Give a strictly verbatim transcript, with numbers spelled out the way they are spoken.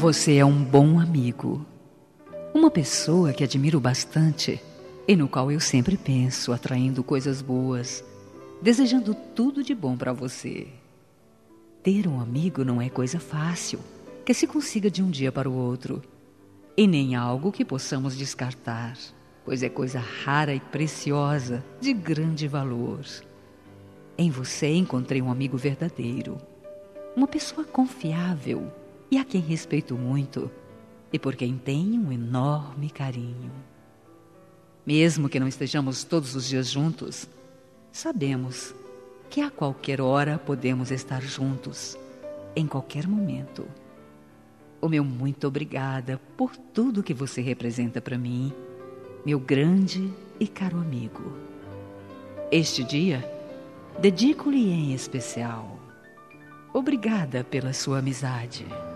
Você é um bom amigo, uma pessoa que admiro bastante e no qual eu sempre penso, atraindo coisas boas, desejando tudo de bom para você. Ter um amigo não é coisa fácil, que se consiga de um dia para o outro, e nem algo que possamos descartar, pois é coisa rara e preciosa, de grande valor. Em você encontrei um amigo verdadeiro, uma pessoa confiável e a quem respeito muito e por quem tenho um enorme carinho. Mesmo que não estejamos todos os dias juntos, sabemos que a qualquer hora podemos estar juntos, em qualquer momento. O meu muito obrigada por tudo que você representa para mim, meu grande e caro amigo. Este dia, dedico-lhe em especial. Obrigada pela sua amizade.